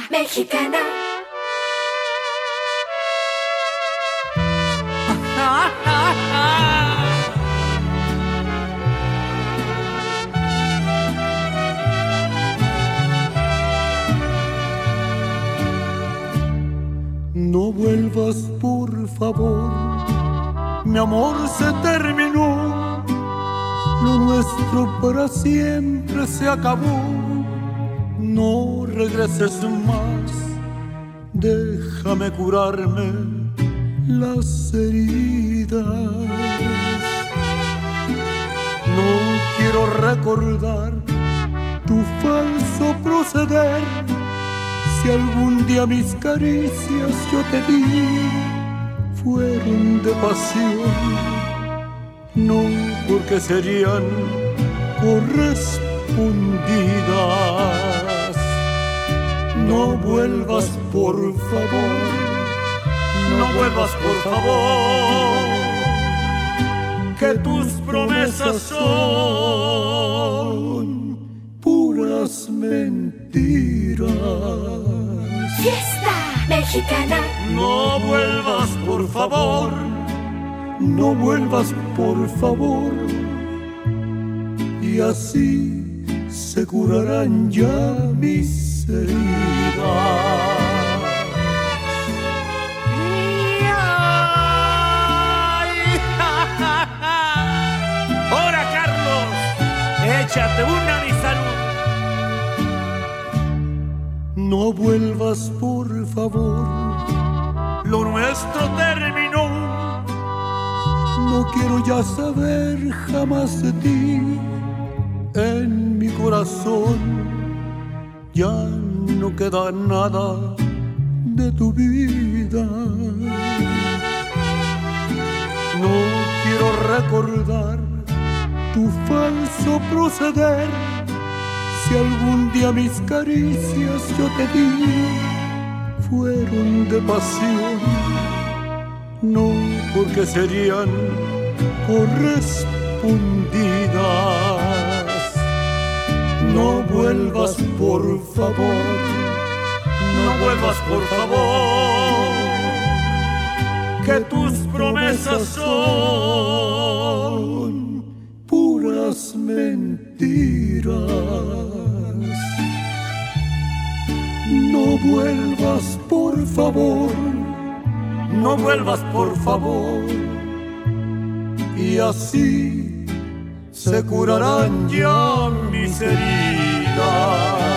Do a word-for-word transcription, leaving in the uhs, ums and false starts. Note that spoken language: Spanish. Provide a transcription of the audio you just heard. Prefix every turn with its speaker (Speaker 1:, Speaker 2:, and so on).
Speaker 1: mexicana.
Speaker 2: No vuelvas, por favor, mi amor se terminó, lo nuestro para siempre se acabó. No regreses más, déjame curarme las heridas. No quiero recordar tu falso proceder. Si algún día mis caricias yo te di fueron de pasión, no porque serían correspondidas. No vuelvas, por favor, no vuelvas, por favor, que tus promesas son puras mentiras.
Speaker 1: Fiesta mexicana.
Speaker 2: No vuelvas, por favor, no vuelvas, por favor, y así se curarán ya mis heridas.
Speaker 3: ¡Hora, Carlos! ¡Échate una, mi salud!
Speaker 2: No vuelvas, por favor, lo nuestro terminó. No quiero ya saber jamás de ti. En mi corazón ya no queda nada de tu vida. No quiero recordar tu falso proceder. Si algún día mis caricias yo te di fueron de pasión, no porque serían correspondidas. No vuelvas, por favor, no vuelvas, por favor, que tus promesas son puras mentiras. No vuelvas, por favor, no vuelvas, por favor, y así se curarán ya mis heridas.